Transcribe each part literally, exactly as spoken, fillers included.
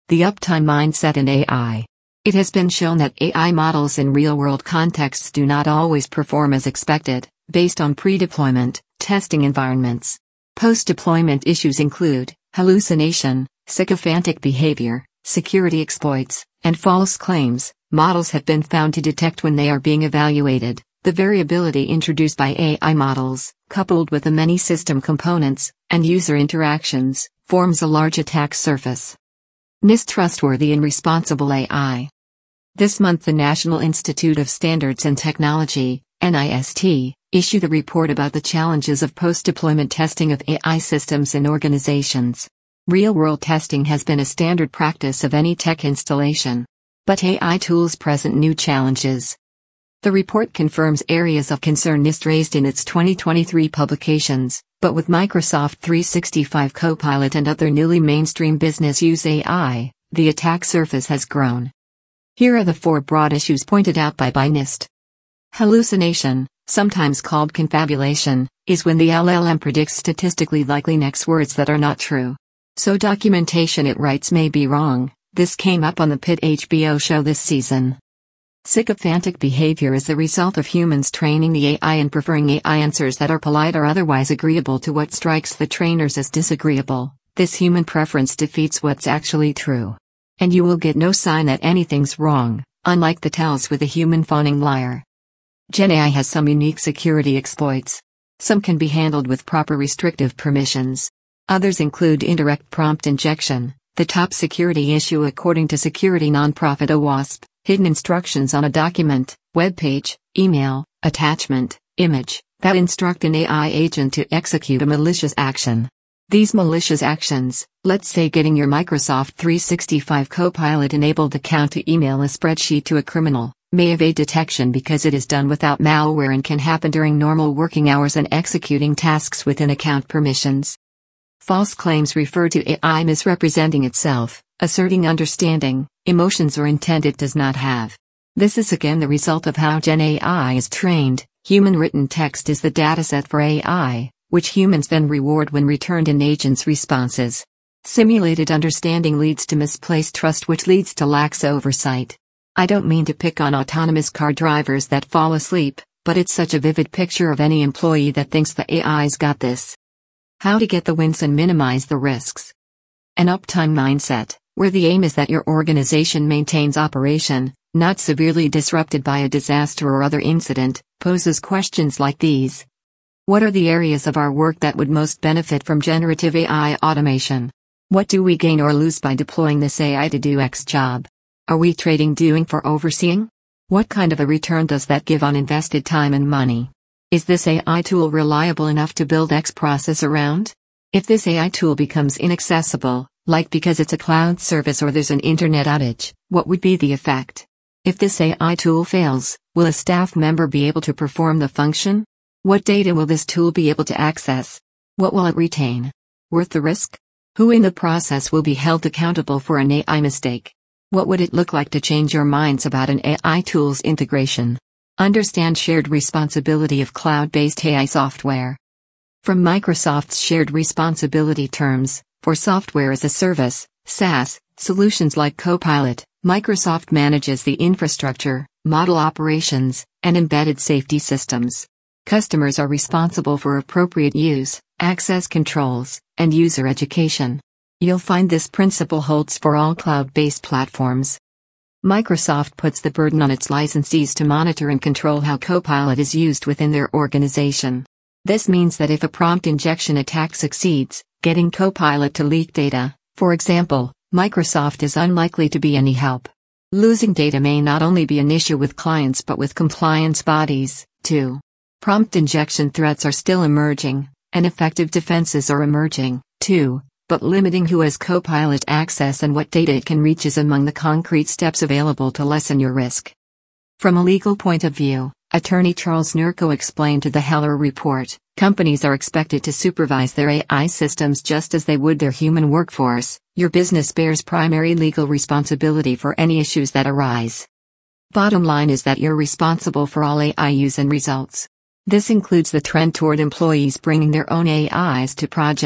The uptime mindset in A I. It has been shown that A I models in real-world contexts do not always perform as expected, based on pre-deployment, testing environments. Post-deployment issues include hallucination, sycophantic behavior, security exploits, and false claims. Models have been found to detect when they are being evaluated. The variability introduced by A I models, coupled with the many system components and user interactions, forms a large attack surface. NIST Trustworthy and Responsible A I. This month the National Institute of Standards and Technology, NIST, issued a report about the challenges of post-deployment testing of A I systems in organizations. Real-world testing has been a standard practice of any tech installation. But A I tools present new challenges. The report confirms areas of concern NIST raised in its twenty twenty-three publications, but with Microsoft three sixty-five Copilot and other newly mainstream business use A I, the attack surface has grown. Here are the four broad issues pointed out by, by NIST. Hallucination, sometimes called confabulation, is when the L L M predicts statistically likely next words that are not true. So documentation it writes may be wrong. This came up on the Pitt H B O show this season. Sycophantic behavior is the result of humans training the A I and preferring A I answers that are polite or otherwise agreeable to what strikes the trainers as disagreeable. This human preference defeats what's actually true. And you will get no sign that anything's wrong, unlike the tells with a human fawning liar. Gen A I has some unique security exploits. Some can be handled with proper restrictive permissions. Others include indirect prompt injection, the top security issue according to security nonprofit OWASP, hidden instructions on a document, web page, email, attachment, image, that instruct an A I agent to execute a malicious action. These malicious actions, let's say getting your Microsoft three sixty-five Copilot-enabled account to email a spreadsheet to a criminal, may evade detection because it is done without malware and can happen during normal working hours and executing tasks within account permissions. False claims refer to A I misrepresenting itself, asserting understanding, emotions or intent it does not have. This is again the result of how Gen A I is trained. Human written text is the dataset for A I, which humans then reward when returned in agents' responses. Simulated understanding leads to misplaced trust, which leads to lax oversight. I don't mean to pick on autonomous car drivers that fall asleep, but it's such a vivid picture of any employee that thinks the A I's got this. How to get the wins and minimize the risks. An uptime mindset, where the aim is that your organization maintains operation, not severely disrupted by a disaster or other incident, poses questions like these. What are the areas of our work that would most benefit from generative A I automation? What do we gain or lose by deploying this A I to do X job? Are we trading doing for overseeing? What kind of a return does that give on invested time and money? Is this A I tool reliable enough to build X process around? If this A I tool becomes inaccessible, like because it's a cloud service or there's an internet outage, what would be the effect? If this A I tool fails, will a staff member be able to perform the function? What data will this tool be able to access? What will it retain? Worth the risk? Who in the process will be held accountable for an A I mistake? What would it look like to change your minds about an A I tool's integration? Understand shared responsibility of cloud-based A I software. From Microsoft's shared responsibility terms, for software as a service, SaaS, solutions like Copilot, Microsoft manages the infrastructure, model operations, and embedded safety systems. Customers are responsible for appropriate use, access controls, and user education. You'll find this principle holds for all cloud-based platforms. Microsoft puts the burden on its licensees to monitor and control how Copilot is used within their organization. This means that if a prompt injection attack succeeds, getting Copilot to leak data, for example, Microsoft is unlikely to be any help. Losing data may not only be an issue with clients but with compliance bodies, too. Prompt injection threats are still emerging, and effective defenses are emerging, too. But limiting who has Copilot access and what data it can reach is among the concrete steps available to lessen your risk. From a legal point of view, attorney Charles Nurko explained to the Heller Report, companies are expected to supervise their A I systems just as they would their human workforce. Your business bears primary legal responsibility for any issues that arise. Bottom line is that you're responsible for all A I use and results. This includes the trend toward employees bringing their own A Is to projects,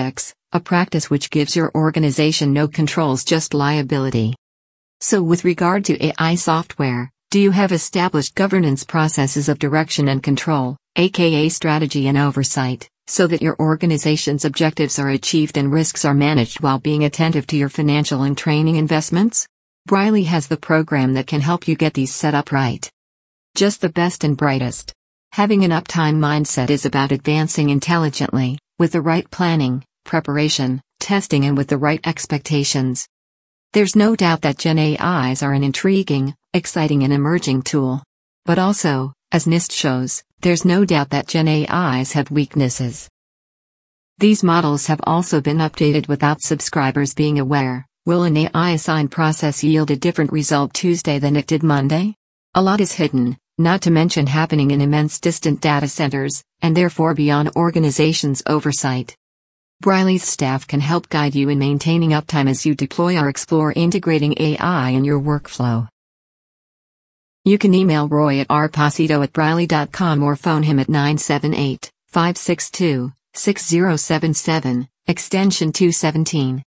a practice which gives your organization no controls, just liability. So with regard to A I software, do you have established governance processes of direction and control, aka strategy and oversight, so that your organization's objectives are achieved and risks are managed while being attentive to your financial and training investments? Briley has the program that can help you get these set up right. Just the best and brightest. Having an uptime mindset is about advancing intelligently, with the right planning, preparation, testing, and with the right expectations. There's no doubt that Gen A Is are an intriguing, exciting, and emerging tool. But also, as NIST shows, there's no doubt that Gen A Is have weaknesses. These models have also been updated without subscribers being aware. Will an A I assign process yield a different result Tuesday than it did Monday? A lot is hidden, not to mention happening in immense distant data centers, and therefore beyond organizations' oversight. Briley's staff can help guide you in maintaining uptime as you deploy or explore integrating A I in your workflow. You can email Roy at r posito at briley dot com or phone him at nine seven eight, five six two, six zero seven seven, extension two seventeen.